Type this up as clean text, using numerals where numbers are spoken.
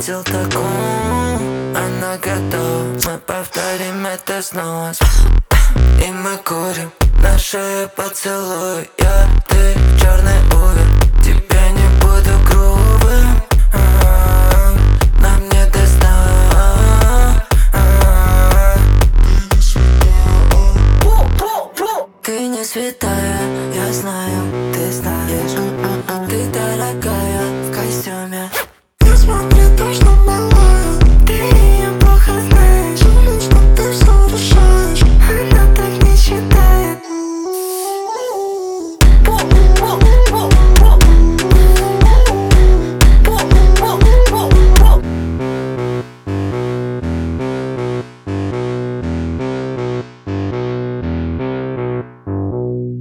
видел такую. Она готова, мы повторим это снова. И мы курим, на шее поцелуй. Ты черный увер, тебя не буду грубым. Нам не достать. Ты не святая, я знаю, ты знаешь. Ты дорогая.